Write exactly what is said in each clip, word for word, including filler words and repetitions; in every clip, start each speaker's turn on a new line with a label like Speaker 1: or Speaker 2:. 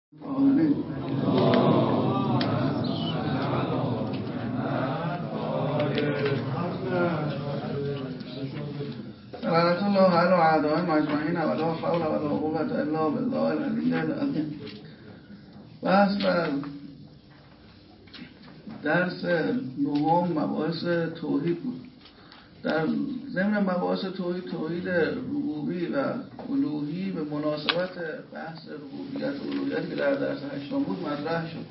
Speaker 1: آمین. سلامت الله علی اعدائهم اجمعین ولا حول ولا قوة الا بالله العلی العظیم. بحث بر درس نهم مباحث توحید بود. در ضمن مباحث توحید توحید ربوبی و الوهی به مناسبت بحث ربوبیت و الوهیت که در درس هشتم بود مطرح شد.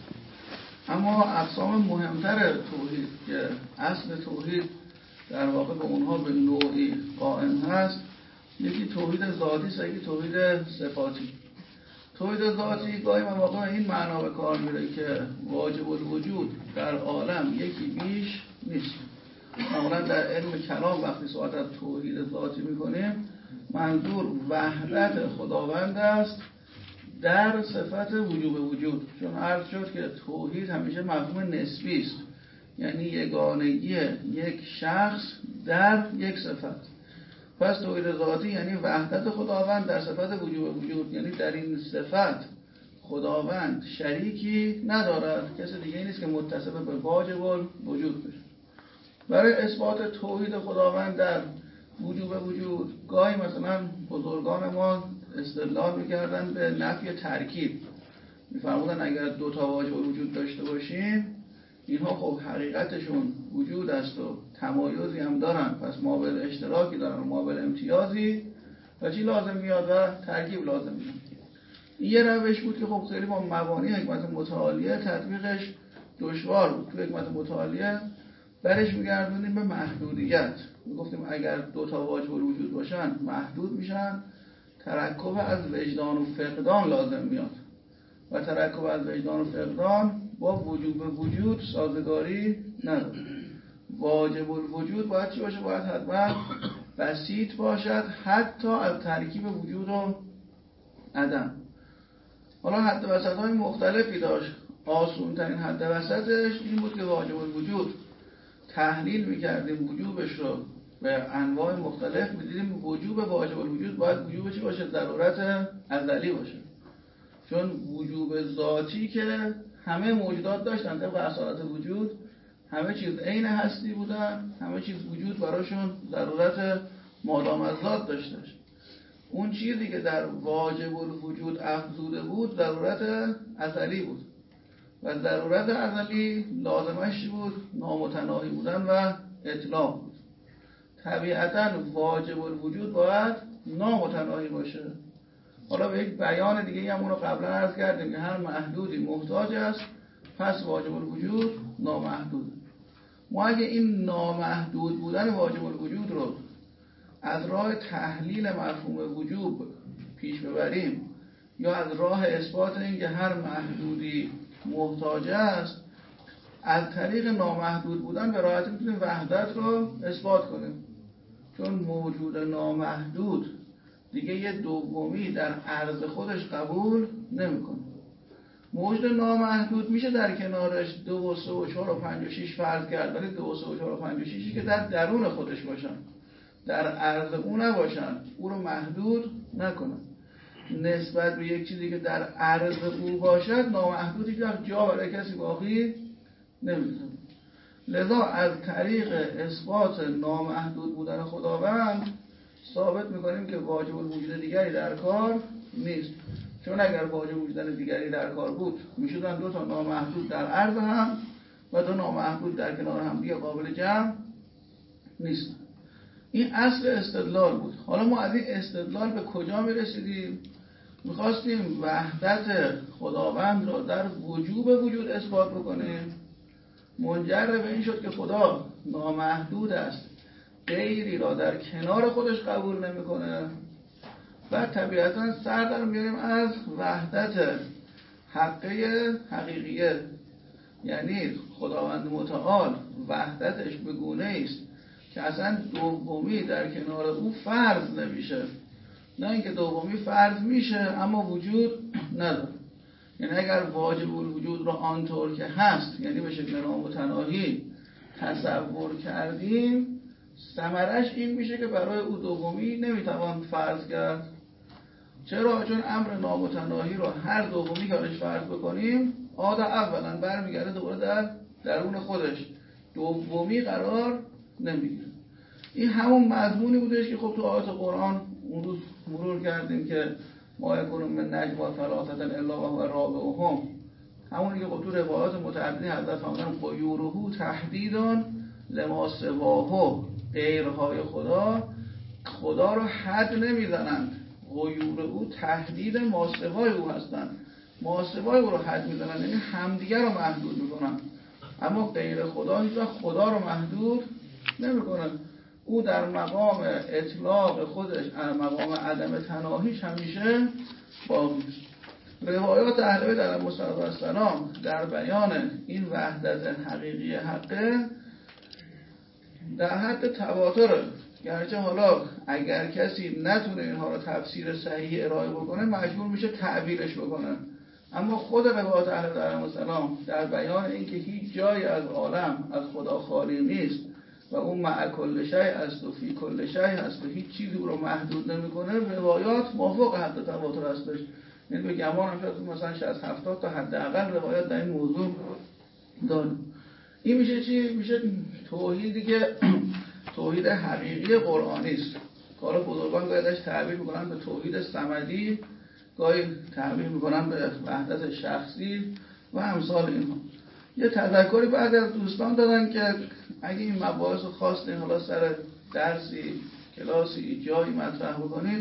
Speaker 1: اما اقسام مهمتر توحید که اصل توحید در واقع به اونها به نوعی قائم هست، یکی توحید ذاتی است، یکی توحید صفاتی. توحید ذاتی گاهی مواقع این معنا به کار میره که واجب الوجود در عالم یکی بیش نیست. معمولا در علم کلام وقتی صحبت از توحید ذاتی میکنیم منظور وحدت خداوند است در صفت وجوب وجود، چون عرض شد که توحید همیشه مفهوم نسبی است، یعنی یگانگی یک شخص در یک صفت. پس توحید ذاتی یعنی وحدت خداوند در صفت وجوب وجود، یعنی در این صفت خداوند شریکی ندارد، کسی دیگه نیست که متصف به واجب الوجود بشه. برای اثبات توحید خداوند در وجوب وجود گاهی مثلا بزرگان ما استدلال میکردن به نفی ترکیب، میفرمودن اگر دو تا واجب وجود داشته باشیم اینها خب حقیقتشون وجود است و تمایزی هم دارن، پس مابل اشتراکی دارن و مابل امتیازی و چی لازم میاد و ترکیب لازم میاد. این یه روش بود که خب خیلی با مبانی حکمت متعالیه تطبیقش دشوار بود. تو حکمت متعالیه برش میگردونیم به محدودیت، میگفتیم اگر دو تا واجب وجود باشن محدود میشن، ترکب از وجدان و فقدان لازم میاد و ترکب از وجدان و فقدان با وجوب وجود سازگاری نداره. واجب الوجود باید چی باشه؟ باید حتما بسیط باشد، حتی از ترکیب وجود و عدم. حالا حد وسط های مختلفی داشت. آسون ترین حد وسطش این بود که واجب الوجود تحلیل میکردیم وجوبش رو به انواع مختلف، میدیدیم وجوب واجب الوجود باید وجوب چی باشه؟ ضرورت ازلی باشه، چون وجوب ذاتی که همه موجودات داشتن طبق اصالت وجود، همه چیز عین هستی بودن، همه چیز وجود براشون ضرورت مادام از ذات داشته. اون چیزی که در واجب الوجود افزوده بود ضرورت ازلی بود و ضرورت ازلی لازمش بود؟ نامتناهی بودن و اطلاق بود. طبیعتاً واجب الوجود باید نامتناهی باشه. حالا به یک بیان دیگه هم اونو قبلا عرض کردیم که هر محدودی محتاج است، پس واجب الوجود نامحدود. ما اگه این نامحدود بودن واجب الوجود رو از راه تحلیل مفهوم وجوب پیش ببریم یا از راه اثبات این که هر محدودی محتاج است، از طریق نامحدود بودن به راحتی میتونیم وحدت رو اثبات کنیم، چون موجود نامحدود دیگه یه دومی در عرض خودش قبول نمیکنه. موجود نامحدود میشه در کنارش دو و سه و چهار و پنج و شیش فرض کرد، ولی دو و سه و چهار و پنج و شیشی که در درون خودش باشن، در عرض او نباشن، او رو محدود نکنن. نسبت به یک چیزی که در عرض او باشد نامحدودی که جا برای کسی باقی نمیذاره. لذا از طریق اثبات نامحدود بودن خداوند ثابت میکنیم که واجب الوجود دیگری در کار نیست، چون اگر واجب وجود دیگری در کار بود میشدن دو تا نامحدود در عرض هم و دو نامحدود در کنار هم دیگه قابل جمع نیست. این اصل استدلال بود. حالا ما از این استدلال به کجا میرسیدیم؟ میخواستیم وحدت خداوند را در وجوب وجود اثبات بکنیم. منجر به این شد که خدا نامحدود است، غیری را در کنار خودش قبول نمیکنه و طبیعتا سر در میاریم از وحدت حقه حقیقیه، یعنی خداوند متعال وحدتش به گونه است که اصلا دومی در کنار او فرض نمیشه. نه اینکه دومی فرض میشه اما وجود نداره. یعنی اگر واجب الوجود را آنطور که هست، یعنی به شکل نامتناهی تصور کردیم، ثمرش این میشه که برای او دومی نمیتوان فرض کرد. چرا؟ چون امر نامتناهی رو هر دومی که ازش فرض بکنیم عاد اولا برمیگرده دوباره در درون خودش، دومی قرار نمیگیره. این همون مضمونی بودش که خب تو آیات قرآن اون روز مرور کردیم که ما یکون من نجوا ثلاثه الا وهو رابعهم، همونی که خب تو روایات متعددی حضرت فرمودن غیوره تهدیدان لما سواه، غیرهای خدا خدا رو حد نمیزنند، غیور او تهدید ماسوای او هستند، ماسوای او رو حد میزنند، یعنی همدیگر رو محدود میکنن، اما غیر خدا هیچ وقت خدا رو محدود نمیکنن. او در مقام اطلاق خودش، مقام عدم تناهیش همیشه باقی است. روایات اهل بیت علیهم السلام در بیان این وحدت حقیقی حقه در حد تواتره، گرچه حالا اگر کسی نتونه اینها رو تفسیر صحیح ارائه بکنه مجبور میشه تعبیرش بکنه، اما خود روایات اهل بیت علیهم السلام در بیان اینکه هیچ جایی از عالم از خدا خالی نیست و اون مع کل شیء است و فی کل شیء است و هیچ چیزی او رو محدود نمیکنه، روایات موافق حد تواتر هستش. یعنی به گمان هم شاید مثلا شصت هفتاد تا حداقل روایات در این موضوع داریم. این میشه چی؟ میشه توحیدی که توحید حقیقی قرآنی است. کار بزرگان گاهی ازش تعبیر میکنن به توحید صمدی، گاهی تعبیر میکنن به وحدت شخصی و امثال اینها. یه تذکری بعد از دوستان دادن که اگه این مباحث رو خواستین حالا سر درسی، کلاسی، جایی مطرح بکنید،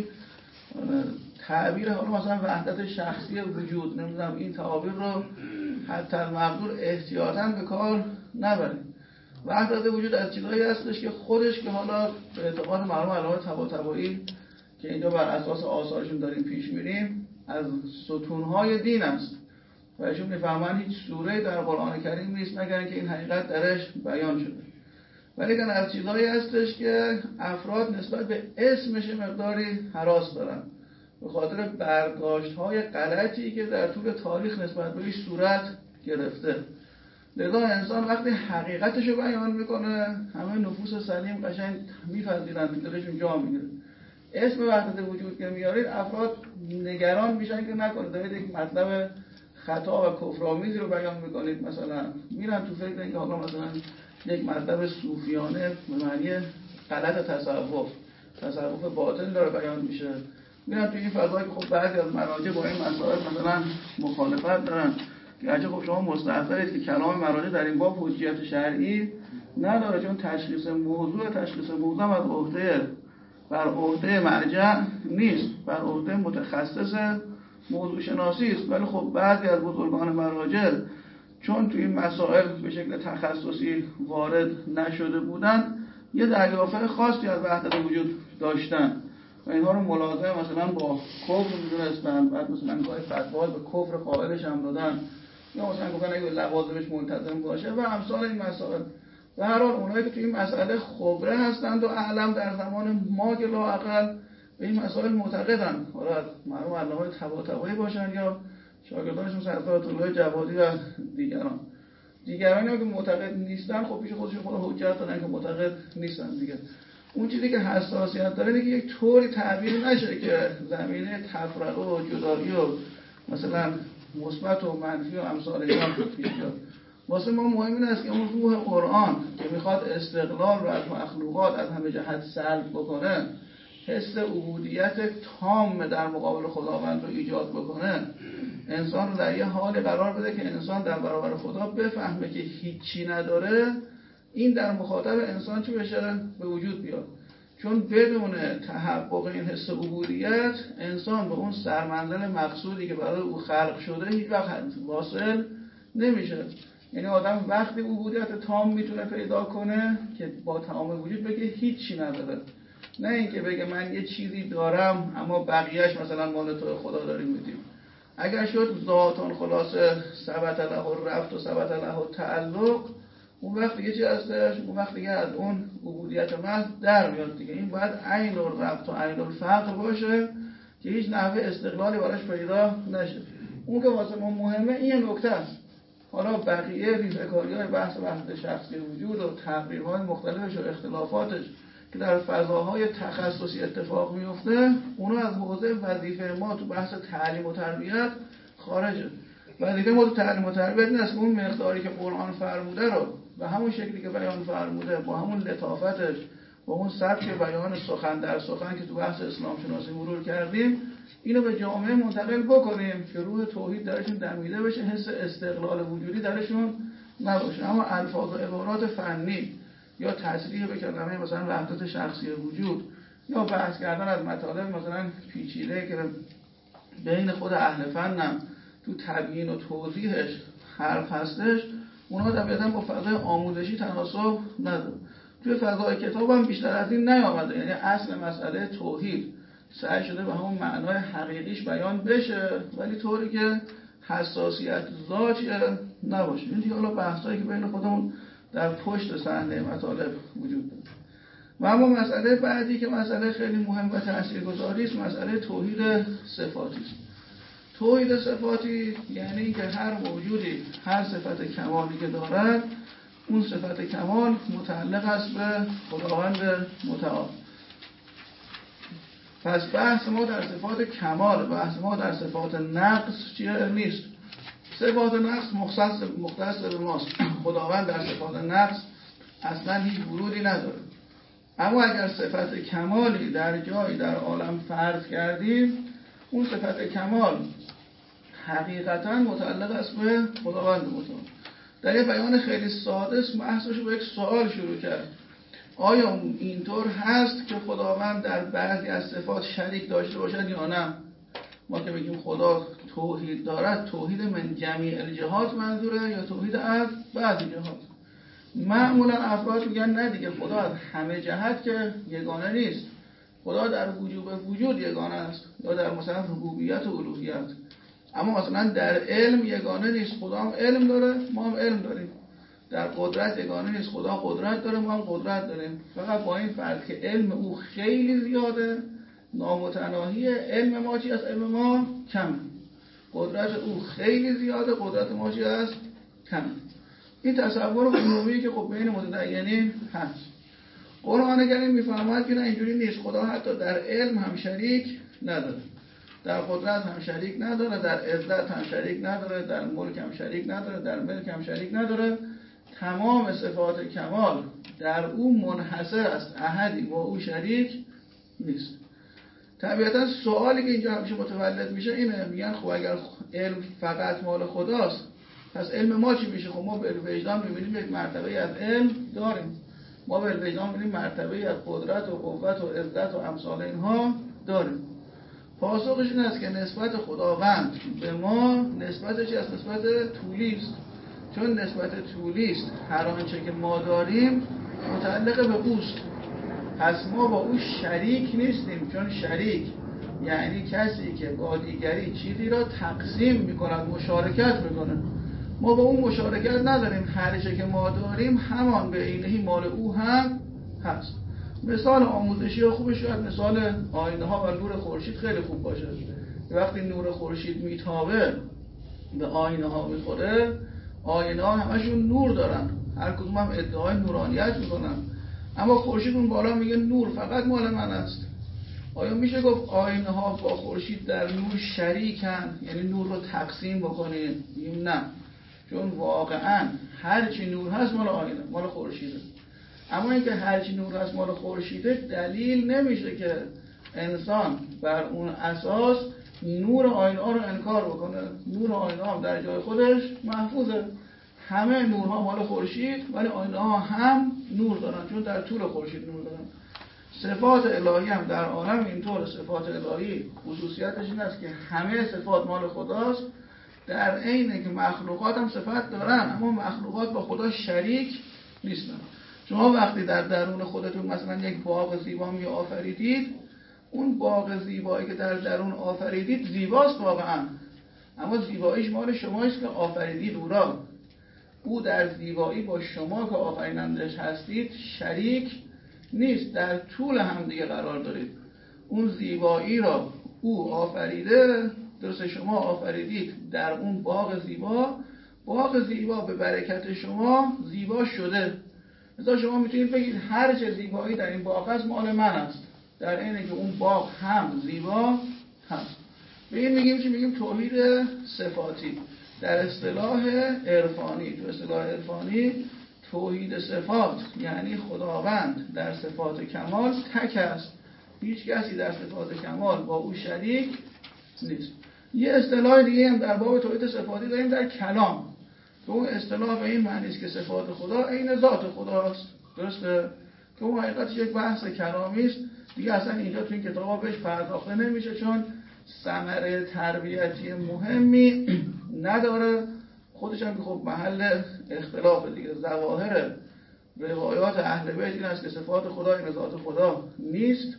Speaker 1: تعبیر حالا مثلا وحدت شخصی وجود، نمیدونم این تعابیر رو حتی المقدور احتیاطاً به کار نبرید. وحدت وجود از چیزایی هستش که خودش که حالا به اعتقاد مرحوم علامه طباطبایی که اینجا بر اساس آثارشون داریم پیش میریم از ستونهای دین است و ایشون میفهمن هیچ سوره در قرآن کریم نیست مگر اینکه این حقیقت درش بیان شده، ولی که از چیزایی هستش که افراد نسبت به اسمش مقداری هراس دارن به خاطر برداشت‌های غلطی که در طول تاریخ نسبت به این صورت گرفته. لذا انسان وقتی حقیقتشو بیان میکنه همه نفوس سلیم قشنگ میپذیرن، دلشون جا میگیره. اسم وحدت وجود که میارید افراد نگران میشن که نکنه دارید یک مطلب خطا و کفرآمیزی رو بیان میکنید، مثلا میرن تو فکر اینکه حالا مثلا یک مطلب صوفیانه به معنی غلط تصوف تصوف باطل داره بیان میشه، میرن تو این فضایی که خب بعضی از مراجع با این مسائل مثلا مخالفت دارن، گرچه خب شما مستحضرید که کلام مراجع در این باب حجیت شرعی نداره، چون تشخیص موضوع تشخیص موضوع از عهده بر عهده مرجع نیست، بر عهده متخصص موضوع شناسی است. ولی خب بعضی از بزرگان مراجع چون توی این مسائل به شکل تخصصی وارد نشده بودن یه دریافت خاصی از وحدت وجود داشتن و اینها رو ملازم مثلا با کفر می‌دونستن، بعد مثلا گاهی فتوا به کفر قائلش هم دادن، یا مثلا گفتن اگه لوازمش ملتزم باشه و امثال این مسائل. به هر حال اونایی که توی این مسئله خبره هستند و اعلم در زمان ما که لااقل به این مسائل معتقدن، حالا مرحوم علامه طباطبایی باشن یا شاگردانشون سرکار آیت‌الله جوادی و دیگران. دیگرانی که معتقد نیستن خب پیش خودشون خود حجت دارن که معتقد نیستن دیگه. اون چیزی که حساسیت داره اینه که یک طوری تعبیر نشه که زمینه تفرقه و جدایی و مثلا مثبت و منفی و امثال اینا پیش بیاد. واسه ما مهم این است که اون روح قرآن که میخواد استقلال رو از مخلوقات از همه جهت سلب بکنه، حس عبودیت تام در مقابل خداوند رو ایجاد بکنه، انسان رو در یه حال قرار بده که انسان در برابر خدا بفهمه که هیچی نداره، این در مخاطب انسان چی بشه به وجود بیاد. چون بدون تحقق این حس عبودیت انسان به اون سرمنزل مقصودی که برای او خلق شده هیچ وقت واصل نمیشه. یعنی آدم وقتی عبودیت تام میتونه پیدا کنه که با تمام وجود بگه هیچی نداره، نه اینکه بگه من یه چیزی دارم اما بقیهش مثلا مال تو خدا داریم میدیم. اگر شد ذاتون خلاصه ثبت له رفت و ثبت له تعلق، اون وقت دیگه چی هستش؟ اون وقت دیگه از اون عبودیت محض در میاد دیگه. این باید عین الرفت و عین الفقر باشه که هیچ نحوه استقلالی براش پیدا نشه. اون که واسه ما مهمه این نکته است. حالا بقیه ریزه‌کاری‌های بحث وحدت شخصی وجود و تقریرهای مختلفش و اختلافاتش که که در فضاهای تخصصی اتفاق میفته، اونا از حوزه وظیفه ما تو بحث تعلیم و تربیت خارجه. وظیفه ما تو تعلیم و تربیت نیست که اون مقداری که قرآن فرموده رو به همون شکلی که بیان فرموده، با همون لطافتش، با اون سبک بیان سخن در سخن که تو بحث اسلام شناسی مرور کردیم، اینو به جامعه منتقل بکنیم که روح توحید درشون دمیده بشه، حس استقلال وجودی درشون نباشه. اما الفاظ و عبارات فنی یا تصریح به کلمه مثلا وحدت شخصی وجود یا بحث کردن از مطالب مثلا پیچیده که بین خود اهل فنم تو تبیین و توضیحش حرف هستش، اونها طبیعتاً با فضای آموزشی تناسب نداره. توی فضای کتاب هم بیشتر از این نیامده، یعنی اصل مسئله توحید سعی شده به همون معنای حقیقیش بیان بشه، ولی طوری که حساسیت زاج نباشه. این دیگه حالا بحثایی که بین خودمون در پشت صحنه مطالب وجود داره. و اما مسئله بعدی که مسئله خیلی مهم و تاثیرگذاری است، مسئله توحید صفاتی است. توحید صفاتی یعنی که هر موجودی هر صفت کمالی که دارد، اون صفت کمال متعلق است به خداوند متعال. پس بحث ما در صفات کمال، بحث ما در صفات نقص چیه نیست. صفات نقص مختص مختص به ماست. خداوند در صفات نقص اصلا هیچ ورودی نداره. اما اگر صفت کمالی در جایی در عالم فرض کردیم، اون صفت کمال حقیقتا متعلق است به خداوند متعال. در یه بیان خیلی ساده است، بحثش با یک سوال شروع کرد. آیا اینطور هست که خداوند در بعضی از صفات شریک داشته باشد یا نه؟ ما که بگیم خدا توحید دارد، توحید من جمیع الجهات منظوره یا توحید از بعضی جهات؟ معمولا افراد میگن نه دیگه، خدا از همه جهت که یگانه نیست. خدا در وجوب وجود یگانه است، یا در مثلا ربوبیت و الوهیت. اما مثلا در علم یگانه نیست، خدا هم علم داره، ما هم علم داریم. در قدرت یگانه نیست، خدا قدرت داره، ما هم قدرت داریم. فقط با این فرق که علم او خیلی زیاده، نامتناهی، علم ما چی از علم ما کم. قدرت او خیلی زیاده، قدرت ما چی از کم. این تصور عمومی که خب بین متدینین هست. قرآن کریم میفرماید که نه اینجوری نیست. خدا حتی در علم هم شریک نداره، در قدرت هم شریک نداره، در عزت هم شریک نداره، در ملک هم شریک نداره، در ملک هم شریک نداره. تمام صفات کمال در او منحصر است، احدی با او شریک نیست. طبیعتا سوالی که اینجا همیشه متولد میشه اینه، میگن خب اگر علم فقط مال خداست، پس علم ما چی میشه؟ خب ما به وجدان میبینیم یک مرتبه از علم داریم، ما به وجدان میبینیم مرتبه از قدرت و قوت و عزت و امثال اینها داریم. پاسخش این است که نسبت خداوند به ما نسبتش از نسبت طولی است. چون نسبت طولی است، هر آنچه که ما داریم متعلق به اوست. پس ما با او شریک نیستیم، چون شریک یعنی کسی که با دیگری چیزی را تقسیم میکند، مشارکت میکنه. ما با اون مشارکت نداریم، هر چه که ما داریم همان به عینه مال او هم هست. مثال آموزشی ها خوبه، شاید مثال آینه ها و نور خورشید خیلی خوب باشه. وقتی نور خورشید میتابه به آینه ها میخوره، آینه ها همشون نور دارن، هر کدوم هم ادعای نورانیت میکنن، اما خورشید اون بالا میگه نور فقط مال من است. آیا میشه گفت آینه ها با خورشید در نور شریکن، یعنی نور رو تقسیم بکنید؟ نه، چون واقعا هرچی نور هست مال آینه، مال خورشیده. اما اینکه هرچی نور هست مال خورشیده دلیل نمیشه که انسان بر اون اساس نور آینه ها رو انکار بکنه. نور آینه ها در جای خودش محفوظه، همه نورها مال خورشید، ولی آینه ها هم نور دارن، چون در طول خورشید نور دارن. صفات الهی هم در عالم اینطور. صفات الهی خصوصیتش این است که همه صفات مال خداست، در عین که مخلوقات هم صفات دارن، اما مخلوقات با خدا شریک نیستن. شما وقتی در درون خودتون مثلا یک باغ زیبا می آفریدید، اون باغ زیبایی که در درون آفریدید زیباست واقعا، اما زیباییش مال شماست که آفریدید او را. او در زیبایی با شما که آفرینندش هستید شریک نیست، در طول هم دیگه قرار دارید. اون زیبایی را او آفریده، درست شما آفریدید در اون باغ زیبا. باغ زیبا به برکت شما زیبا شده، مثلا شما میتونید بگید هر چه زیبایی در این باغ هست مال من است، در اینه که اون باغ هم زیبا هست. به این میگیم چی؟ میگیم توحید صفاتی. در اصطلاح عرفانی، تو اصطلاح عرفانی توحید صفات یعنی خداوند در صفات کمال تک است، هیچ کسی در صفات کمال با او شریک نیست. یه اصطلاح دیگه هم در باب توحید صفاتی داریم در کلام، که اون اصطلاح به این معنی است که صفات خدا عین ذات خداست. درسته؟ که اون حقیقتش یک بحث کلامی است دیگه، اصلا اینجا تو این کتابا بهش پرداخته نمیشه چون ثمره تربیتی مهمی نداره. خودش هم که خب محل اختلاف دیگه. ظواهر روایات اهل بیت این است که صفات خدا این ذات خدا نیست.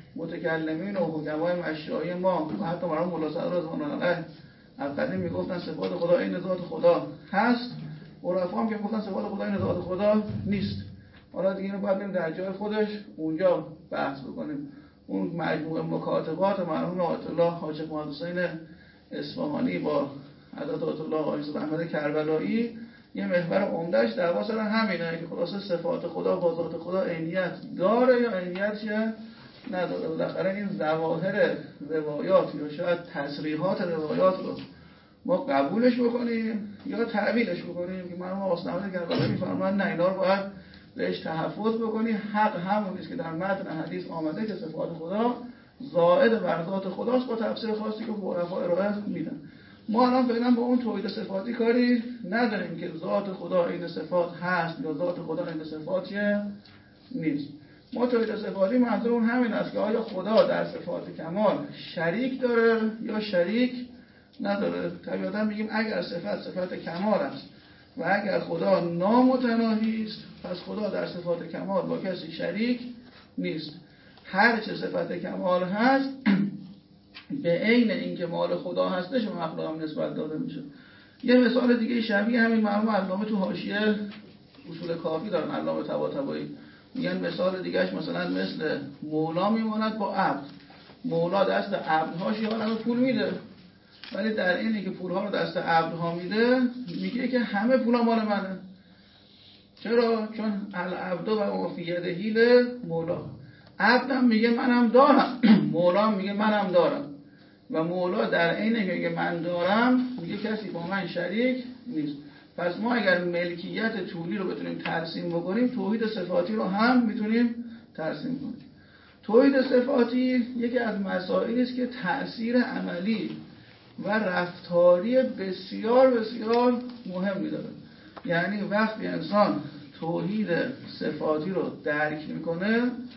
Speaker 1: متکلمین و حکمای مشایخ ما و حتی مرحوم مولا صدر رضوان الله از قدیم میگفتن صفات خدا این ذات خدا هست، عرفا هم که میگفتن صفات خدا این ذات خدا نیست. حالا دیگه اینو باید بریم در جای خودش اونجا بحث بکنیم. اون مجموعه مکاتبات مرحوم آیت الله حاج محمد حسین اصفهانی با حضرت آیت الله حاج احمد کربلایی یه محور عمدهش دعوا سر همینه که خلاصه صفات خدا با ذات خدا عینیت داره یا عینیت نداره. بالاخره این ظواهر روایات یا شاید تصریحات روایات رو ما قبولش بکنیم یا تعویلش بکنیم که مرحوم آقا احمد کربلایی میفرمایند نه، اینا رو باید بهش تحفظ بکنی. حق همون است که در متن حدیث آمده که صفات خدا زائد بر ذات خداست با تفسیر خاصی که عرفا ارائه میدن. ما الان فعلا با اون توحید صفاتی کاری نداریم که ذات خدا این صفات هست یا ذات خدا این صفاتی نیست. ما توحید صفاتی منظور اون همین است که آیا خدا در صفات کمال شریک داره یا شریک نداره. طبیعتا میگیم اگر صفت صفت کمال است و اگر خدا نامتناهی است پس خدا در صفات کمال با کسی شریک نیست. هر چه صفت کمال هست به عین اینکه مال خدا هستش و مخلوق هم نسبت داده میشه. یه مثال دیگه شبیه همین مرحوم علامه تو حاشیه اصول کافی دارن، علامه طباطبایی میگن مثال دیگهش مثلا مثل مولا میماند با عبد. مولا دست عبدهاش یه عالمه پول میده، ولی در اینی که پولها رو دست عبدها میده میگه که همه پولا مال منه. چرا؟ چون العبد و فی یده مولا. عبدم میگه منم دارم، مولا میگه منم دارم، و مولا در اینی که میگه من دارم میگه کسی با من شریک نیست. پس ما اگر ملکیت طولی رو بتونیم ترسیم بکنیم توحید صفاتی رو هم میتونیم ترسیم کنیم. توحید صفاتی یکی از مسائلی است که تأثیر عملی و رفتاری بسیار بسیار مهمی داره. یعنی وقتی انسان توحید صفاتی رو درک میکنه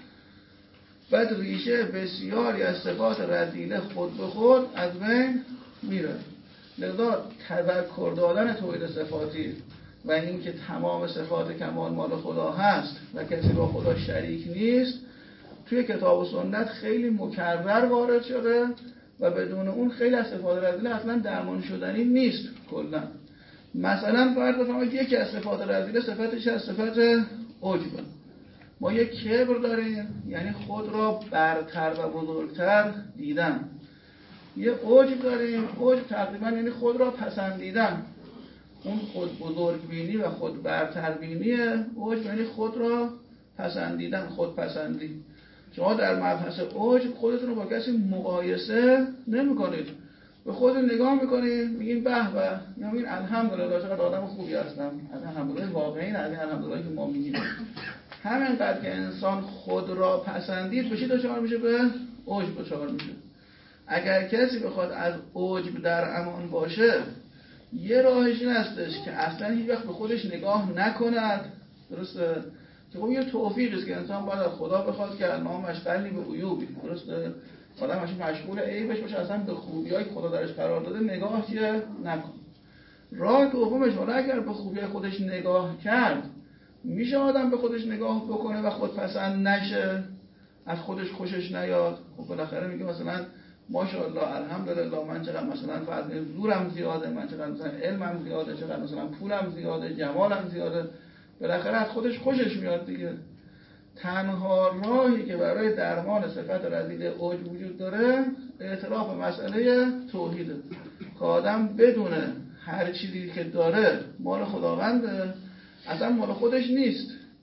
Speaker 1: بعد ریشه بسیاری از صفات رذیله خود به خود از بین میره. لذا تذکر دادن توحید صفاتی و اینکه تمام صفات کمال مال خدا هست و کسی با خدا شریک نیست توی کتاب و سنت خیلی مکرر وارد شده و بدون اون خیلی از صفات رذیله اصلا درمان شدنی نیست کلا. مثلا فرض بفرمایید یکی از صفات رذیله صفتش از صفت عجب. ما یک کبر داریم یعنی خود را برتر و بزرگتر دیدن. یه عجب داریم، عجب تقریبا یعنی خود را پسندیدن. اون خود بزرگ بینی و خود برتر بینیه. عجب یعنی خود را پسندیدن، خود پسندی. شما در مبحث عجب خودتون رو با کسی مقایسه نمی کنید، به خود نگاه میکنید میگین به به، یا میگین الحمدلله چقدر آدم خوبی هستم. الحمدلله واقعی نه، الحمدلله که ما میگیم. همینقدر که انسان خود را پسندید بشید دچار میشه به عجب دچار میشه. اگر کسی بخواد از عجب در امان باشه یه راهش این هستش که اصلا هیچ وقت به خودش نگاه نکند. درسته؟ که خب یه توفیقی است که انسان باید از خدا بخواد که نامش قلی به عیوبی. درسته؟ آدم همیشه مشغول عیبش باشه، اصلا به خوبیای خدا درش قرار داده نگاه که نکن. راه دومش حالا اگر به خوبیای خودش نگاه کرد میشه آدم به خودش نگاه بکنه و خود پسند نشه، از خودش خوشش نیاد. خب بالاخره میگه مثلا ماشاءالله الحمدلله من چقدر مثلا فرض زورم زیاده، من چقدر مثلا علمم زیاده، چقدر مثلا پولم زیاده، جمالم زیاده. بالاخره از خودش خوشش میاد دیگه. تنها راهی که برای درمان صفت رذیله عجب وجود داره اعتراف مسئله توحیده که آدم بدونه هر چیزی که داره مال خداونده، اصلا مال خودش نیست.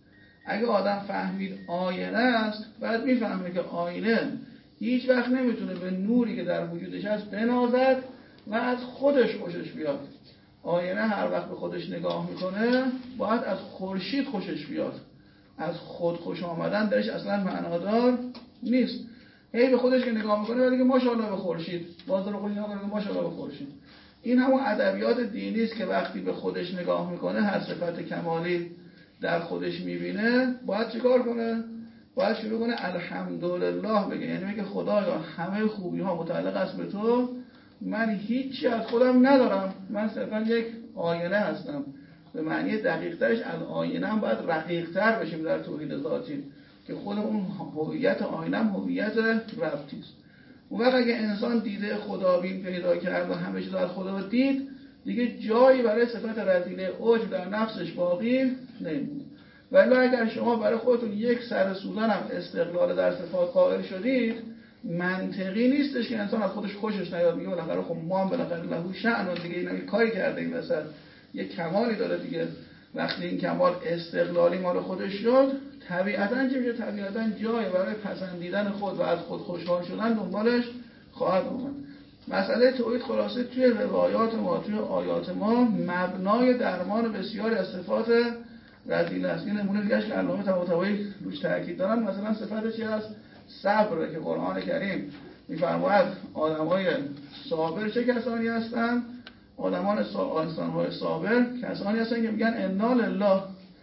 Speaker 1: اگه آدم فهمید آینه است، بعد میفهمه که آینه هیچ وقت نمیتونه به نوری که در وجودش هست بنازد و از خودش خوشش بیاد. آینه هر وقت به خودش نگاه میکنه باید از خورشید خوشش بیاد. از خود خوش آمدن درش اصلا معنادار نیست. هی به خودش که نگاه میکنه ولی که ماشاءالله به خورشید، باز رو خودش نگاه کنه که ماشاءالله به خورشید. این همون ادبیات دینی است که وقتی به خودش نگاه میکنه، هر صفت کمالی در خودش میبینه، باید چیکار کنه؟ باید شروع کنه الحمدلله بگه. یعنی میگه خدایا همه خوبی ها متعلق است به تو، من هیچی از خودم ندارم، من صرفا یک آینه هستم. به معنی دقیق ترش از آینه هم باید رقیق تر بشیم در توحید ذاتی، که خود اون هویت آینه هم هویت ربطی است. اون وقت اگه انسان دیده خدابین پیدا کرد و همه چیز از خدا دید، دیگه جایی برای صفت رذیله عجب در نفسش باقی نمیمونه. ولی اگر شما برای خودتون یک سر سوزن هم استقلال در صفات قائل شدید، منطقی نیستش که انسان از خودش خوشش نیاد. میگه بالاخره خب ما هم بالاخره لهو شأن و دیگه اینا کاری کرده، این مثلا یک کمالی داره دیگه. وقتی این کمال استقلالی مال خودش شد، طبیعتاً چه میشه؟ طبیعتاً جای برای پسندیدن خود و از خود خوشحال شدن دنبالش خواهد اومد. مسئله توحید خلاصه توی روایات ما، توی آیات ما، مبنای درمان بسیاری از صفات رذیله است. این نمونه دیگه‌اش که علامه طباطبایی روش تاکید دارن، مثلا صفت چی هست؟ صبر، که قرآن کریم می‌فرماید آدم‌های صابر چه کسانی هستند؟ آدمان انسان‌های صابر کسانی هستند که میگن انا لله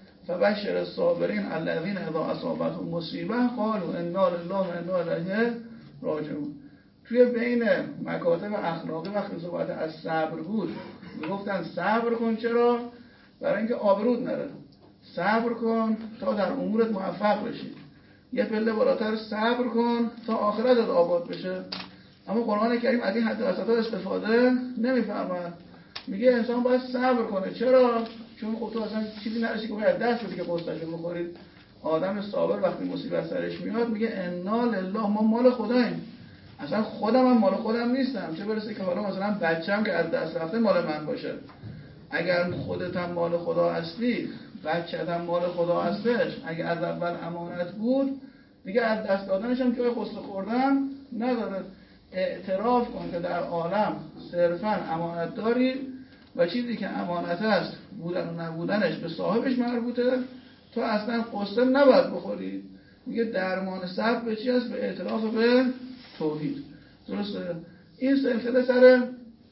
Speaker 1: فبشر الصابرین الذین اذا اصابتهم مصیبه قالوا انا لله و انا الیه راجعون. توی بین مکاتب اخلاقی وقتی صحبت از صبر بود، میگفتن صبر کن. چرا؟ برای اینکه آبرود نره. صبر کن تا در امورت موفق بشی. یه پله بالاتر صبر کن تا آخرتت آباد بشه. اما قرآن کریم از این حد وسطا استفاده نمی‌فرماید. میگه انسان باید صبر کنه. چرا؟ چون خب تو اصلا چیزی نداشتی که باید دست بدی که قسطشو بخورید. آدم صابر وقتی مصیبت سرش میاد میگه انا لله، ما مال خداییم. اصلا خودم هم مال خودم نیستم، چه برسه که حالا مثلا بچه‌م که از دست رفته مال من باشه. اگر خودت هم مال خدا هستی، بچه‌ت هم مال خدا هستش، اگه از اول امانت بود، دیگه از دست دادنش هم جای خسته خوردن نداره. اعتراف کن که در عالم صرفاً امانت داری و چیزی که امانت است بودن و نبودنش به صاحبش مربوطه، تو اصلا قصه نباید بخوری. میگه درمان صبر به چی است؟ به اعتراف به توحید. درسته؟ این سلسله سر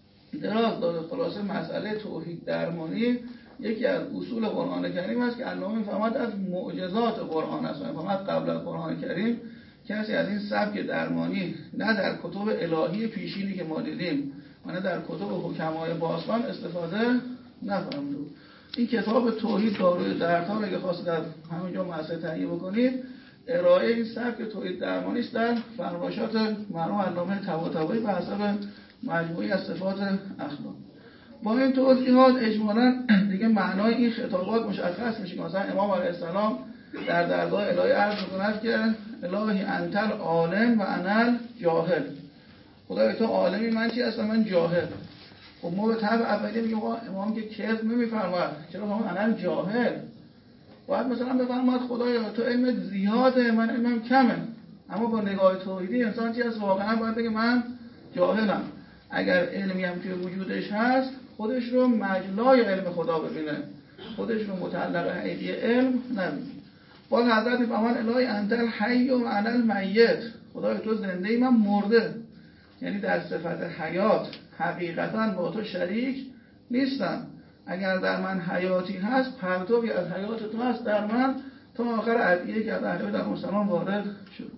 Speaker 1: دراز داره. خلاصه مسئله توحید درمانی یکی از اصول قرآن کریم است که علامه میفهمد از معجزات قرآن است. میفهمد قبل از قرآن کریم کسی از این سبک درمانی نه در کتب الهی پیشینی که ما دیدیم و نه در کتب حکمای باستان استفاده نفهمید. این کتاب توحید داروی دردها اگه خواست در همینجا مؤسسه تهیه بکنید، ارائه این سبک توحید درمانی است در فرمایشات مرحوم علامه طباطبایی به حسب مجموعی از صفات اخلاق. با این توضیحات اجمالاً دیگه معنای این خطابات مشخص میشه. مثلا امام علیه السلام در درگاه الهی عرض می‌کند که الهی انتل عالم و انل جاهل. خدای تو عالمی، من چی هستم؟ من جاهل. خب ما به طبع اولی میگیم امام که کذب نمی‌فرماید، چرا همون انل جاهل؟ باید مثلا بفرماید خدایا تو علمت زیاده، من علمم کمه. اما با نگاه توحیدی انسان چی هست؟ واقعا باید بگه من جاهلم. اگر علمی هم که وجودش هست، خودش رو مجلای علم خدا ببینه، خودش رو متعلق حقیقی علم نبینه. باز حضرت میفهمن الهی انت الحی و انا المیت، خدای تو زنده ای من مرده. یعنی در صفت حیات حقیقتا با تو شریک نیستم. اگر در من حیاتی هست، پرتوی از حیات تو هست در من، تا آخر ادعیه که از اهل در مسلمان وارد شد.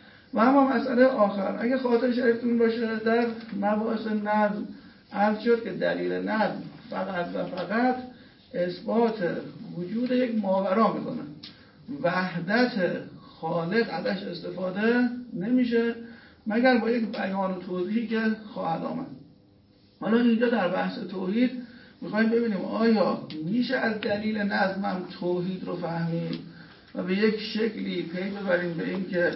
Speaker 1: و اما مسئله آخر، اگه خاطر شریفتون باشه در مباحث نظم عرض شد که دلیل نظم فقط و فقط اثبات وجود یک ماورا میکنه. وحدت خالق ازش استفاده نمیشه مگر با یک بیان و توضیحی که خواهد آمد. حالا اینجا در بحث توحید میخوایم ببینیم آیا میشه از دلیل نظمم توحید رو فهمید و به یک شکلی پی ببریم به این که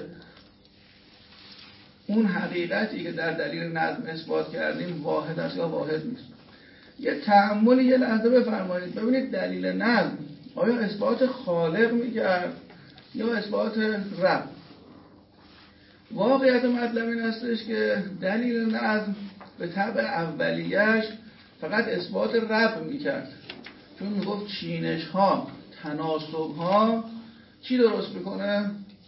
Speaker 1: اون حقیقتی که در دلیل نظم اثبات کردیم واحد است یا واحد نیست. یه تأمل یه لحظه بفرمایید. ببینید دلیل نظم آیا اثبات خالق میکرد یا اثبات رب؟ واقعیت مطلب این هستش که دلیل نظم به طبع اولیش فقط اثبات رب میکرد، چون میگفت چینش ها تناسب ها چی درست میکنه؟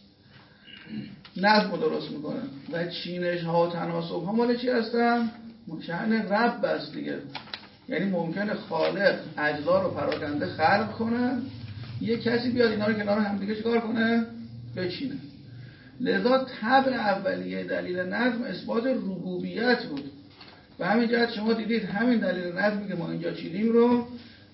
Speaker 1: نظم رو درست میکنه و چینش ها و تناسب ها مال چی هستن؟ شأن رب است دیگه. یعنی ممکنه خالق اجزا رو پراکنده خلق کنه، یه کسی بیاد اینا رو کنار هم دیگه چیکار کنه؟ بچینه. لذا طبع اولیه دلیل نظم اثبات ربوبیت بود. به همین جهت شما دیدید همین دلیل نظمی که ما اینجا چیدیم رو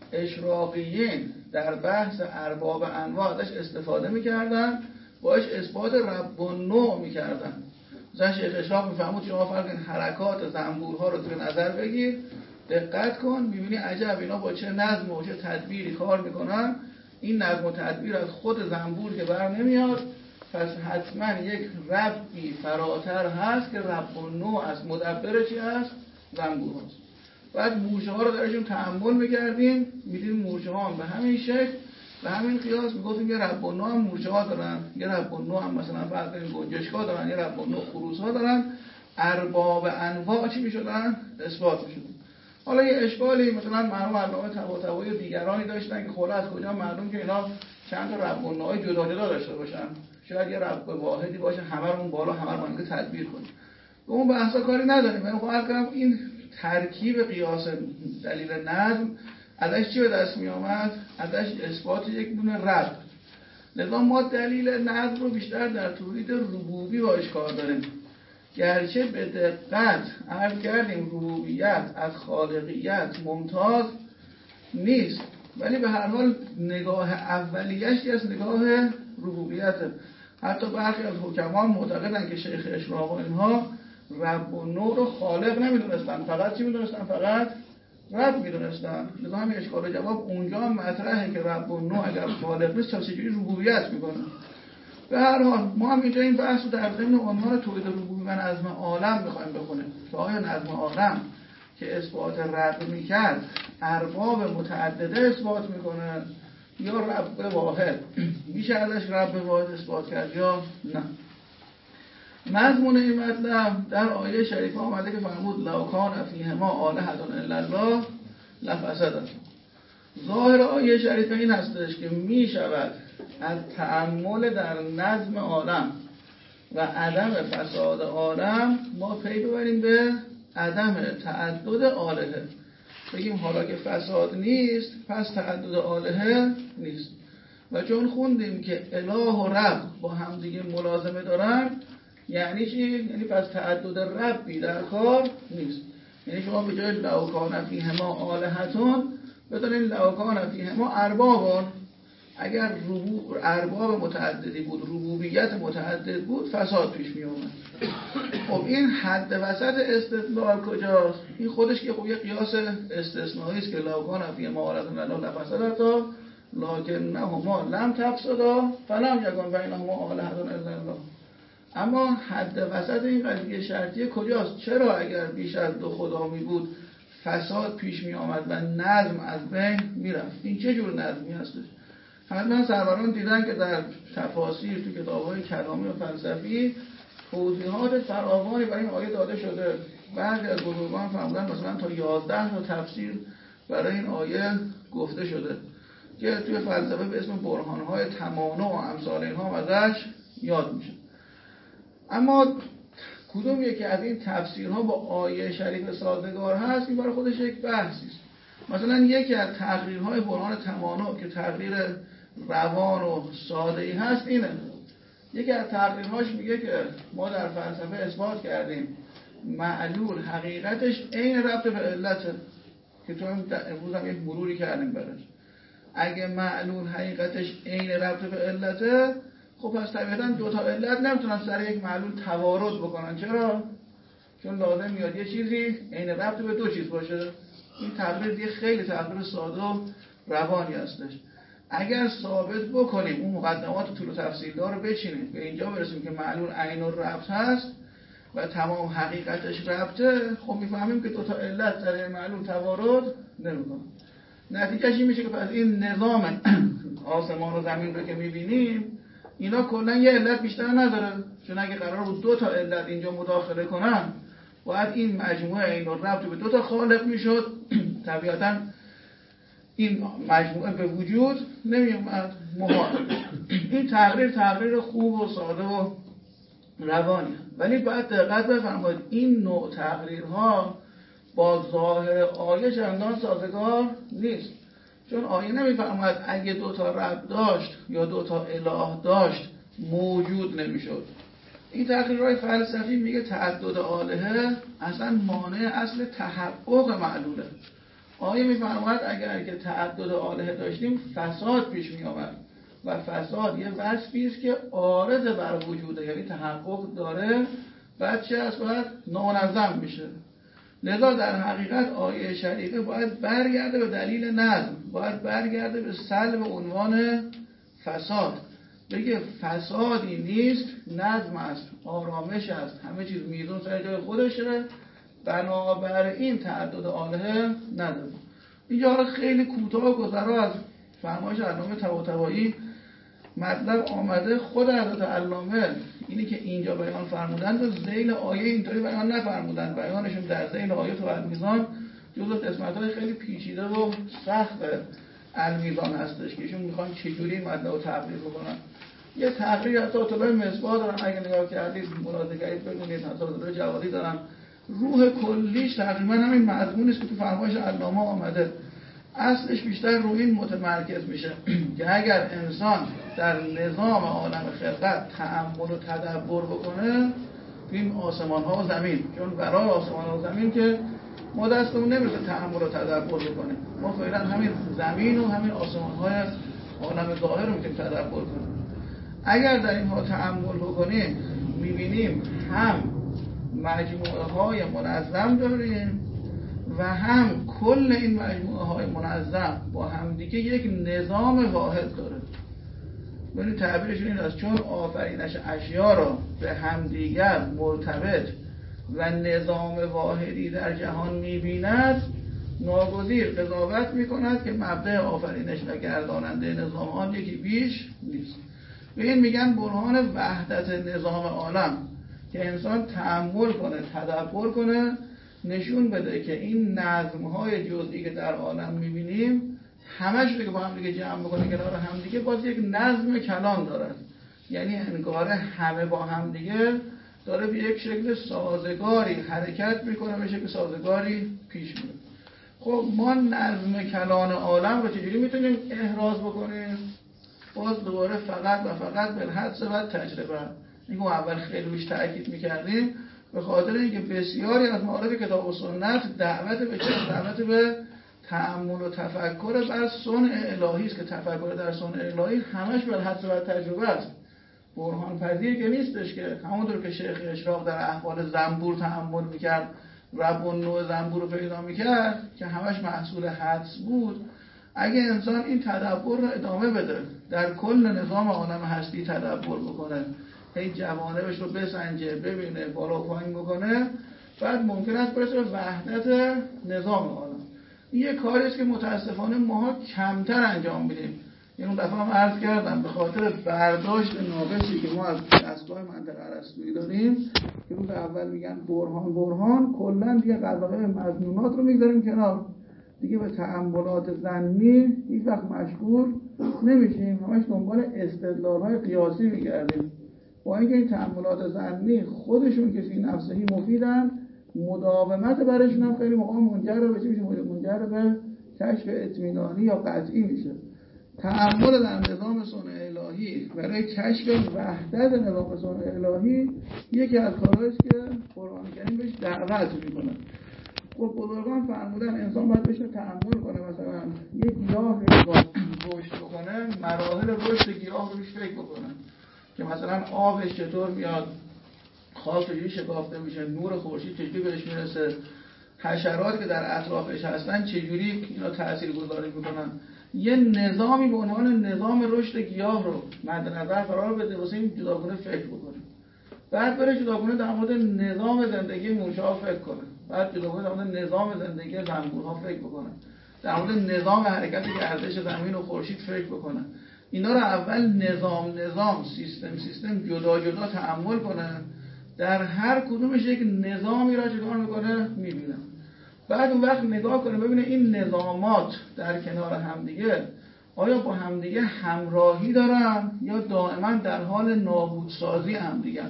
Speaker 1: اشراقیین در بحث ارباب انواع ازش استفاده میکردن، باش اثبات رب و نوع میکردن. مثلا شیخ اشراق میفهمود شما فرق این حرکات زنبورها رو در نظر بگیر، دقت کن، میبینی عجب اینا با چه نظم و چه تدبیری کار میکنن. این نظم و تدبیر از خود زنبور که بر نمیاد، پس حتما یک ربی فراتر هست که رب و نوع از مدبر چی هست؟ زنبور هست. بعد مورچه ها رو درشون تأمل میکردیم، میدیم مورچه ها هم به همین شکل به همین قیاس میگفتیم یه رب و نوع هم مورچه ها دارن، یه رب و نوع هم مثلا فرض کنیم گنجشک‌ها دارن، یه رب و نوع خروس ها دارن. ارباب انواع چی میشدن؟ اثبات میشدن. حالا یه اشکالی مثلا معلوم علامه طباطبایی و دیگرانی داشتن که خلا از کجا معلوم که اینا چند تا رب و نوع جدا جدا داشته باشن؟ شاید یه رب واحدی باشه همه رو بالا همه رو که تدبیر کنیم. به اون بحثا کاری نداریم. من خواهد کنم این ترکیب قیاس دلیل نظم ازش چی به دست می آمد؟ ازش اثبات یک دونه رب. لذا ما دلیل نظم رو بیشتر در تولید ربوبی باش کار داریم. گرچه به دقت عرض کردیم ربوبیت از خالقیت ممتاز نیست، ولی به هر حال نگاه اولیش از نگاه ربوبیت. حتی برخی از حکما معتقدن که شیخ اشراق و اینها رب و نوع رو خالق نمیدونستن، فقط چی میدونستن؟ فقط رب میدونستن. لذا همین اشکال و جواب اونجا هم مطرحه که رب و نوع اگر خالق نیست چجوری ربوبیت میکنه. به هر حال ما هم اینجا این بحث رو در ضمن عنوان توحید ربوبی و نظم عالم میخوایم بخونیم که آیا نظم عالم که اثبات رب میکرد ارباب متعدده اثبات میکنه یا رب واحد؟ میشه ازش رب واحد اثبات کرد یا نه؟ مضمون این مطلب در آیه شریفه آمده که فرمود لو کان فیهما آلهة الا الله لفسدتا. ظاهر آیه شریفه این هستش که می شود از تأمل در نظم عالم و عدم فساد عالم ما پی ببریم به عدم تعدد آلهه. بگیم حالا که فساد نیست پس تعدد آلهه نیست. و چون خوندیم که اله و رب با همدیگه ملازمه دارن، یعنی چی؟ یعنی پس تعدد ربی در کار نیست. یعنی شما به جای لو کان فیهما آلهة بدونین لو کان فیهما اربابون. اگر ربوب ارباب متعددی بود، ربوبیت متعدد بود، فساد پیش می اومد. خب این حد وسط استدلال کجاست؟ این خودش که خب یه قیاس استثنایی است که لو کان فیهما آلهة الا الله لفسدتا لکنهما لم تفسدا فلم یکن بینهما آلهة الا الله. اما حد وسط این قضیه شرطیه کجاست؟ چرا اگر بیش از دو خدا می بود فساد پیش می آمد و نظم از بین می رفت؟ این چه جور نظمی هستش؟ حتما سروران دیدن که در تفاسیر تو کتاب‌های کلامی و فلسفی توضیحات فراوانی برای این آیه داده شده. بعضی از بزرگان فرمودن مثلا تا یازده تا تفسیر برای این آیه گفته شده که توی فلسفه به اسم برهان‌های تمانع و امثال اینها ازش یاد میشه. اما کدوم یکی از این تفسیرها با آیه شریف سازگار هست این برای خودش یک بحثی است. مثلا یکی از تقریرهای برهان تمانع که تقریر روان و ساده‌ای هست اینه. یکی از تقریرهاش میگه که ما در فلسفه اثبات کردیم معلول حقیقتش عین ربط به علته، که تو امروز هم یک مروری کردیم براش. اگه معلول حقیقتش عین ربط به علته، خب پس طبیعتاً دو تا علت نمیتونن سر یک معلول توارد بکنن. چرا؟ چون لازم میاد یه چیزی عین ربط به دو چیز باشه. این تقریر دیگه خیلی تقریر ساده و روانی هستش. اگر ثابت بکنیم اون مقدمات طول و تفصیل دار رو بچینیم به اینجا برسیم که معلول عین الربط هست و تمام حقیقتش ربطه، خب میفهمیم که دو تا علت در این معلول توارد نمیکنن. نتیجهش این میشه که پس این نظام آسمان و زمین رو که میبینیم اینا کلا یه علت بیشتر نداره، چون اگه قرار بود دو تا علت اینجا مداخله کنن باید این مجموعه این رو ربط به دو تا خالق میشد، طبیعتاً این مجموعه به وجود نمی اومد، محال. این تقریر تقریر خوب و ساده و روانی، ولی باید دقت بفرمایید این نوع تقریرها با ظاهر آیه چندان سازگار نیست، چون آیه نمیفرماید اگه دو تا رب داشت یا دو تا اله داشت موجود نمیشد. این تقریرهای فلسفی میگه تعدد آلهه اصلا مانع اصل تحقق معلوله. آیه میفرماید اگر که تعدد آلهه داشتیم فساد پیش می آمد و فساد یه وصفی است که عارض بر وجوده، یعنی تحقق داره، بعد چه از باید نامنظم میشه. لذا در حقیقت آیه شریفه باید برگرده به دلیل نظم، باید برگرده به سلب عنوان فساد، بگه فسادی نیست، نظم است، آرامش است، همه چیز میزون سر جای خودشه، بنابراین تعدد آلهه نداره. اینجا خیلی کوتاه گذرا از فرمایش علامه طباطبایی مطلب آمده. خود حضرت علامه اینی که اینجا بیان فرمودن و ذیل آیه اینطوری بیان نفرمودن، بیانشون در ذیل آیه تو المیزان جزو قسمت‌های خیلی پیچیده و سخت المیزان هستش که ایشون میخوان چجوری مطلب رو تقریر بکنن. یه تقریر حتی اطلاع مصباح دارن، اگه نگاه کردید ملاحظه کردید ببینید حتی اطلاع جوادی دارن. روح کلیش تقریبا همین مضمون است که تو فرمایش علامه آمده. اصلش بیشتر روی این متمرکز میشه که اگر انسان در نظام عالم خلقت تأمل و تدبر بکنه تو این آسمان ها و زمین، چون برای آسمان ها و زمین که ما دستمون نمیشه تأمل و تدبر بکنیم، ما فعلا همین زمین و همین آسمان های عالم ظاهر رو میتونیم تدبر کنیم. اگر در اینها تأمل بکنیم میبینیم هم مجموعه های منظم داریم و هم کل این مجموعه های منظم با همدیگه یک نظام واحد داره. ببینید تعبیرشون این است، چون آفرینش اشیا را به همدیگر مرتبط و نظام واحدی در جهان می‌بیند، ناگزیر قضاوت می‌کند که مبدأ آفرینش و گرداننده نظام آن یکی بیش نیست. به این میگن برهان وحدت نظام عالم، که انسان تأمل کنه، تدبر کنه، نشون بده که این نظم‌های جزئی که در عالم می‌بینیم همش رو که با هم دیگه جمع بکنه کنار هم دیگه باز یک نظم کلان دارد، یعنی انگار همه با هم دیگه داره به یک شکل سازگاری حرکت میکنه، به شکل سازگاری پیش میره. خب ما نظم کلان عالم رو چجوری میتونیم احراز بکنیم؟ باز دوباره فقط و فقط به حدس و تجربه. اینکه اول خیلی روش تأکید میکردیم به خاطر اینکه بسیاری از معارف کتاب و سنت دعوت به چه؟ دعوت به تأمل و تفکر بر صنع الهی است که تفکر در صنع الهی همش بر حدس و تجربه است، برهان پذیر که نیستش. که همونطور که شیخ اشراق در احوال زنبور تأمل میکرد، رب و نوع زنبور رو پیدا میکرد که همش محصول حدس بود، اگه انسان این تدبر رو ادامه بده، در کل نظام عالم هستی تدبر بکنه، هی جوانبش رو بسنجه، ببینه، بالا پایین بکنه، بعد ممکن است برسه به وحدت نظام عالم. این یه کاری است که متاسفانه ماها کمتر انجام میدیم. این دفعه هم عرض کردم به خاطر برداشت ناقصی که ما از اصلاح منطقه ارسطویی داریم که روز اول میگن برهان برهان، کلا دیگه قضاوت مظنونات رو میذاریم کنار، دیگه به تأملات ظنی هیچ وقت مشغول نمیشیم، همش دنبال استدلال‌های قیاسی میگردیم، با اینکه این تأملات ظنی خودشون که فی نفسهی مفیدن، مداومت برشون هم خیلی موقع منجر به چی میشه؟ منجر به کشف اطمینانی یا قطعی میشه. تأمل در نظام صنع الهی برای کشف وحدت نظام صنع الهی یکی از کارهاییست که قرآن کریم بهش دعوت میکنه. خب بزرگان فرمودن انسان باید بشه تأمل کنه، مثلا یک گیاه رو رشد بکنه، مراحل رشد گیاه روش فکر بکنه که مثلا آبش چطور میاد، خاک چجوری شکافته میشه، نور خورشید چجوری بهش میرسه، حشرات که در اطرافش هستن چجوری اینا تاثیرگذاری میکنن. یه نظامی به عنوان نظام رشد گیاه رو مد نظر قرار بده، واسه این جداگونه فکر بکنه، بعد بره جداگونه در مورد نظام زندگی موش‌ها فکر کنه، بعد جداگونه در مورد نظام زندگی زنبورها فکر بکنه، در مورد نظام حرکت گردش زمین و خورشید فکر بکنه. اینا رو اول نظام نظام سیستم سیستم جدا جدا تأمل کنه، در هر کدومش یک نظامی را چیکار میکنه میبینه. بعد اون وقت نگاه کنه ببینه این نظامات در کنار همدیگه آیا با همدیگه همراهی دارن یا دائما در حال نابودسازی همدیگه.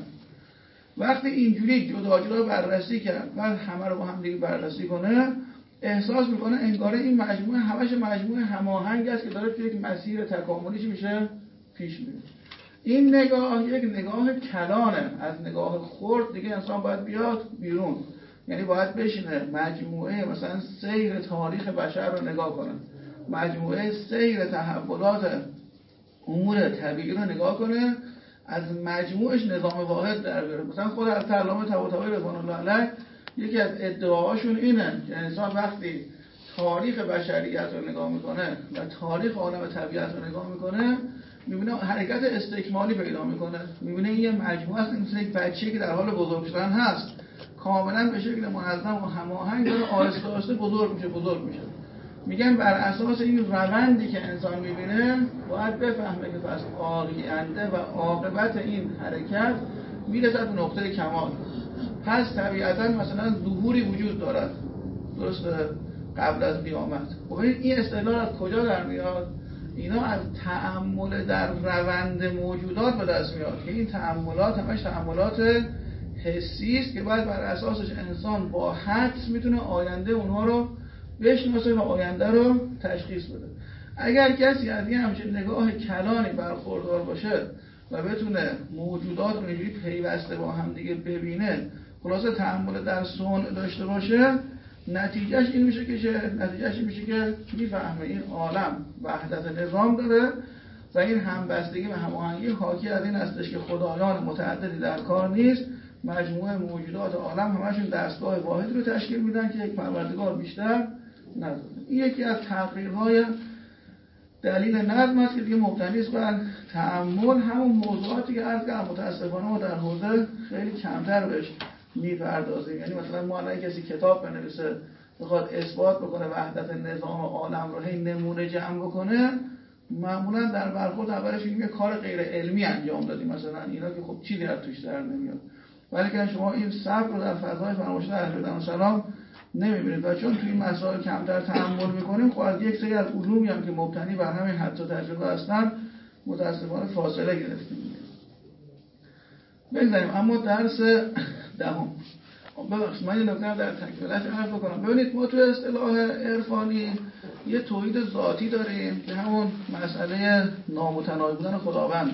Speaker 1: وقتی اینجوری جدا جدا بررسی کرد بعد همه رو با همدیگه بررسی کنه، احساس میکنه انگاره این مجموعه همش مجموعه هماهنگ است که داره توی یک مسیر تکاملی میشه پیش میره. این نگاه یک نگاه کلانه، از نگاه خرد دیگه انسان باید بیاد بیرون، یعنی باید بشینه مجموعه مثلا سیر تاریخ بشر رو نگاه کنه، مجموعه سیر تحولات امور طبیعی رو نگاه کنه، از مجموعش نظام واحد در بیاره. مثلا خود از علامه طباطبایی رضوان الله علیه یکی از ادعاهاشون اینه که انسان وقتی تاریخ بشریت رو نگاه میکنه و تاریخ عالم طبیعت رو نگاه میکنه میبینه حرکت استکمالی پیدا میکنه، میبینه این یه مجموعه است، مثل یک بچه‌ای که در حال بزرگ شدن هست، کاملا به شکل منظم و هماهنگ داره آهسته آهسته بزرگ میشه بزرگ میشه. میگن بر اساس این روندی که انسان میبینه باید بفهمه که پس آینده و عاقبت این حرکت میرسد به نقطه کمال. پس طبیعتا مثلا ظهوری وجود دارد درسته قبل از قیامت. خب این اصطلاح از کجا در میاد؟ اینا از تأمل در روند موجودات به دست میاد که این تأملات همش تأملات حسی است که باید بر اساسش انسان با حدس میتونه آینده اونها رو بشناسه و آینده رو تشخیص بده. اگر کسی از این همچین نگاه کلانی برخوردار باشه و بتونه موجودات رو اینجوری پیوسته با هم دیگه ببینه، خلاصه تأمل در صنع داشته باشه، نتیجهش این میشه که چه؟ نتیجهش این میشه که میفهمه این عالم وحدت نظام داره و این همبستگی و هماهنگی حاکی از این هستش که خدایان متعددی در کار نیست، مجموعه موجودات عالم همشون دستگاه واحدی رو تشکیل میدن که یک پروردگار بیشتر نداره. این یکی از تقریرهای دلیل نظم است که دیگه مبتنی است بر تأمل همون موضوعاتی که عرض کردم. متاسفانه ما در حوزه خیلی کمتر بهش میپردازیم. یعنی مثلا ما الان کسی کتاب بنویسه بخواد اثبات بکنه وحدت نظام عالم رو هی نمونه جمع بکنه، معمولا در برخورد اولش میگه کار غیر علمی انجام دادیم مثلا اینا که خب چیزی از توش در نمیاد. ولی که شما این صبر رو در فضای فرمایشات اهل بیت و سلام نمیبینید و چون توی این مسائل کمتر تأمل میکنیم خب از یک سری از علومی هم که مبتنی بر همین حدس و تجربه هستن متاسفانه فاصله گرفتیم. بگذاریم اما درس دهم. ببخشید من این نکته در تکمیلش عرض بکنم. ببینید ما توی اصطلاح عرفانی یه توحید ذاتی داریم که همون مسئله نامتناهی بودن خداوند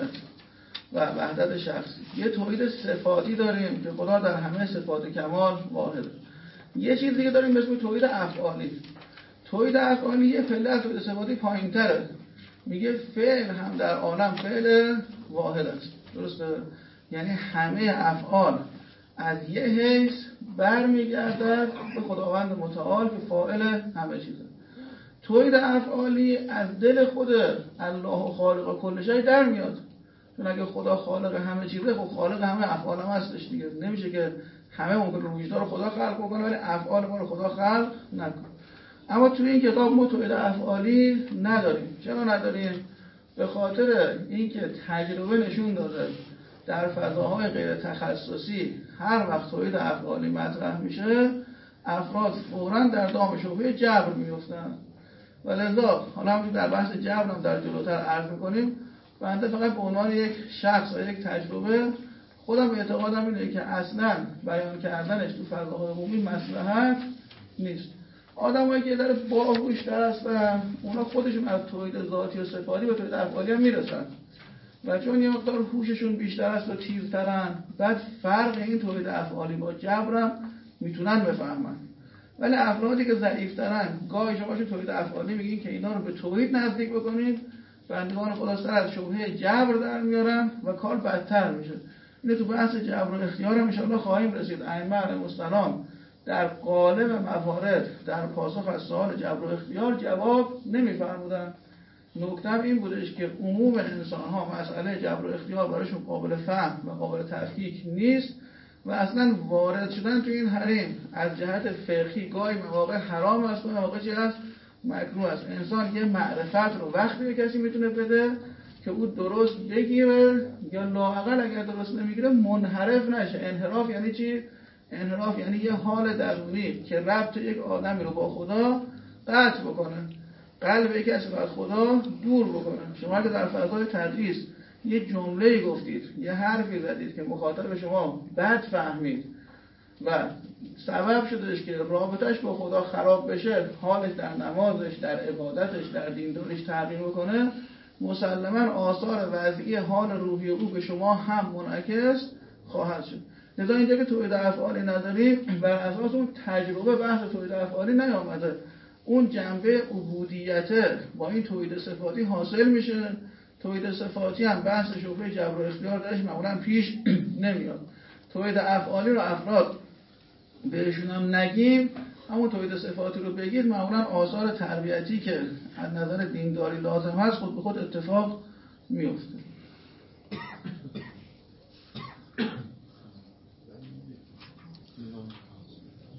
Speaker 1: و وحدت شخصی. یه توحید صفاتی داریم که خدا در همه صفات کمال واحده. یه چیز دیگه داریم به اسم توحید افعالی. توحید افعالی یه پله از توحید صفاتی پایین‌تره. میگه فعل هم در عالم فعل واحد است. درسته؟ یعنی همه افعال از یه حیث برمیگردد به خداوند متعال که فاعل همه چیزه. توحید افعالی از دل خود الله خالق کل شیء در میاد. چون اگه خدا خالق همه چیزه خب خالق همه افعال هم هستش دیگه. نمیشه که همه ممکن وجودها رو خدا خلق بکنه ولی افعال ما رو خدا خلق نکنه. اما توی این کتاب ما توحید افعالی نداریم. چرا نداریم؟ به خاطر اینکه تجربه نشون داده در فضاهای غیر تخصصی هر وقت توحید افعالی مطرح میشه افراد فوراً در دام شبهه جبر میفتن و لذا حالا همونجور در بحث جبر هم در جلوتر عرض میکنیم. بنده فقط به عنوان یک شخص و یک تجربه خودم اعتقادم اینه که اصلا بیان کردنش تو فضاهای عمومی مصلحت نیست. آدمایی که در باهوش‌تر هستن اونا خودشون از توحید ذاتی و صفاتی به توحید افعالی هم میرسن و چون یه مقدار هوششون بیشتر است و تیزترن بعد فرق این توحید افعالی با جبرم میتونن بفهمن. ولی افرادی که ضعیف‌ترن گاهی شماش توحید افعالی میگین که اینا رو به توحید نزدیک بکنید، بندگان خدا سر از شبهه جبر در میارن و کار بدتر میشه. اینه تو بحث جبر و اختیار هم ان شاءالله خواهیم رسید. ائمه علیهم السلام در قالب موارد در پاسخ از سوال جبر و اختیار جواب نمیفرمودن. نکته این بودش که عموم انسان ها مسئله جبر و اختیار برایشون قابل فهم و قابل تفکیک نیست و اصلا وارد شدن تو این حریم از جهت فقهی گاهی مواقع حرام است و مواقع چی هست مکروه است. انسان یه معرفت رو وقتی به کسی میتونه بده که او درست بگیره یا لااقل اگر درست نمیگیره منحرف نشه. انحراف یعنی چی؟ انحراف یعنی یه حال درونی که ربط یک آدمی رو با خدا قطع بکنه، قلب یک کسی رو از خدا دور بکنه. شما که در فضای تدریس یه جمله‌ای گفتید، یه حرفی زدید که مخاطب شما بد فهمید و سبب شدش که رابطش با خدا خراب بشه، حالش در نمازش، در عبادتش، در دینداریش تغییر بکنه، مسلماً آثار وضعی حال روحی او به شما هم منعکس خواهد شد. لذا اینجا که توحید افعالی نداریم، بر اساس اون تجربه بحث توحید افعالی نیامده. اون جنبه عبودیت با این توحید صفاتی حاصل میشه. توحید صفاتی هم بحث شبهه جبر و اختیار درش معمولا پیش نمیاد. توحید افعالی رو افراد بهشون هم نگیم، اما توحید صفاتی رو بگید، معمولا آثار تربیتی که از نظر دینداری لازم هست خود به خود اتفاق میفته.